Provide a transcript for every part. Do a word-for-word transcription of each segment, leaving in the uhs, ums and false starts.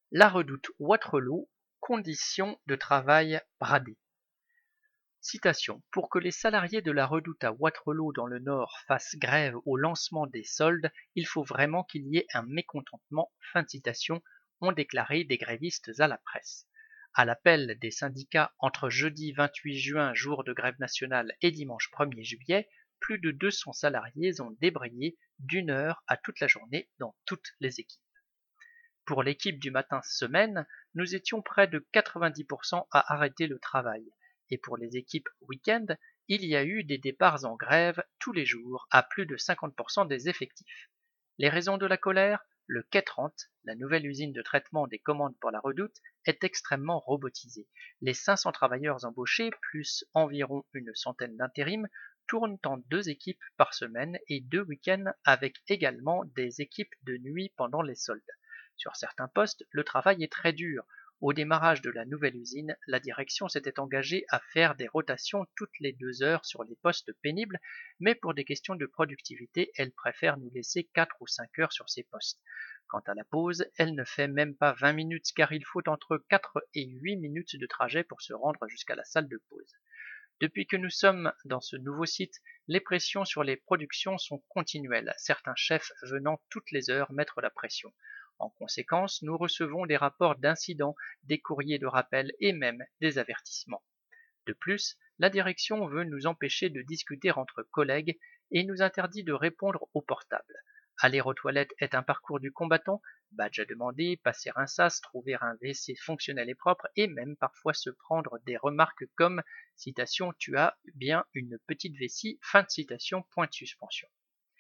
La Redoute Waterloo, conditions de travail bradées. Citation. Pour que les salariés de la Redoute à Waterloo dans le Nord fassent grève au lancement des soldes, il faut vraiment qu'il y ait un mécontentement, fin de citation, ont déclaré des grévistes à la presse. À l'appel des syndicats entre jeudi vingt-huit juin, jour de grève nationale, et dimanche premier juillet, plus de deux cents salariés ont débrayé d'une heure à toute la journée dans toutes les équipes. Pour l'équipe du matin semaine, nous étions près de quatre-vingt-dix pour cent à arrêter le travail, et pour les équipes week-end, il y a eu des départs en grève tous les jours à plus de cinquante pour cent des effectifs. Les raisons de la colère? Le quai trente, la nouvelle usine de traitement des commandes pour la Redoute, est extrêmement robotisée. Les cinq cents travailleurs embauchés, plus environ une centaine d'intérims, tournent en deux équipes par semaine et deux week-ends avec également des équipes de nuit pendant les soldes. Sur certains postes, le travail est très dur. Au démarrage de la nouvelle usine, la direction s'était engagée à faire des rotations toutes les deux heures sur les postes pénibles, mais pour des questions de productivité, elle préfère nous laisser quatre ou cinq heures sur ces postes. Quant à la pause, elle ne fait même pas vingt minutes car il faut entre quatre et huit minutes de trajet pour se rendre jusqu'à la salle de pause. Depuis que nous sommes dans ce nouveau site, les pressions sur les productions sont continuelles, certains chefs venant toutes les heures mettre la pression. En conséquence, nous recevons des rapports d'incidents, des courriers de rappel et même des avertissements. De plus, la direction veut nous empêcher de discuter entre collègues et nous interdit de répondre au portable. Aller aux toilettes est un parcours du combattant, badge à demander, passer un sas, trouver un W C fonctionnel et propre et même parfois se prendre des remarques comme citation tu as bien une petite vessie, fin de citation, point de suspension.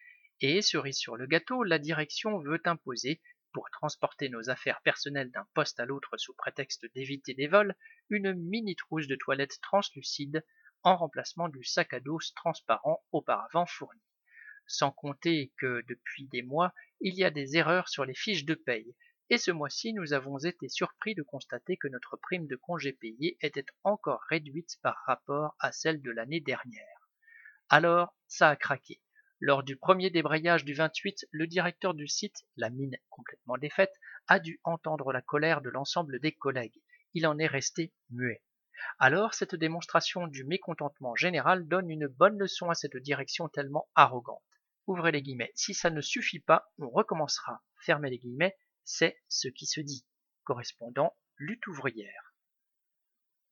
Et cerise sur le gâteau, la direction veut imposer, pour transporter nos affaires personnelles d'un poste à l'autre sous prétexte d'éviter des vols, une mini trousse de toilette translucide en remplacement du sac à dos transparent auparavant fourni. Sans compter que, depuis des mois, il y a des erreurs sur les fiches de paye, et ce mois-ci nous avons été surpris de constater que notre prime de congé payé était encore réduite par rapport à celle de l'année dernière. Alors, ça a craqué. Lors du premier débrayage du vingt-huit, le directeur du site, la mine complètement défaite, a dû entendre la colère de l'ensemble des collègues. Il en est resté muet. Alors, cette démonstration du mécontentement général donne une bonne leçon à cette direction tellement arrogante. Ouvrez les guillemets. Si ça ne suffit pas, on recommencera. Fermez les guillemets. C'est ce qui se dit. Correspondant, lutte ouvrière.